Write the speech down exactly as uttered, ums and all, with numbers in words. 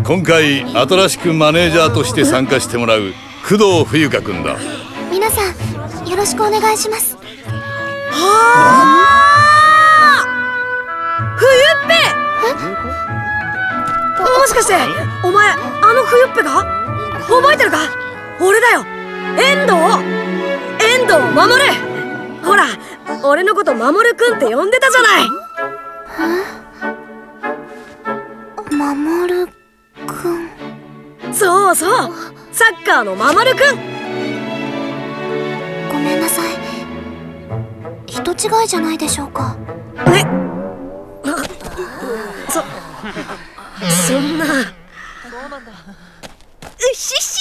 今回新しくマネージャーとして参加してもらう工藤冬香くんだ。 皆さんよろしくお願いします。 はあ、冬っぺ。もしかしてお前あの冬っぺか覚えてるか？俺だよ、遠藤。遠藤守。ほら俺のこと守くんって呼んでたじゃない。 守くん。 そうそう、サッカーの守くん。 ごめんなさい、人違いじゃないでしょうか。 ね、そそんな。うっしっし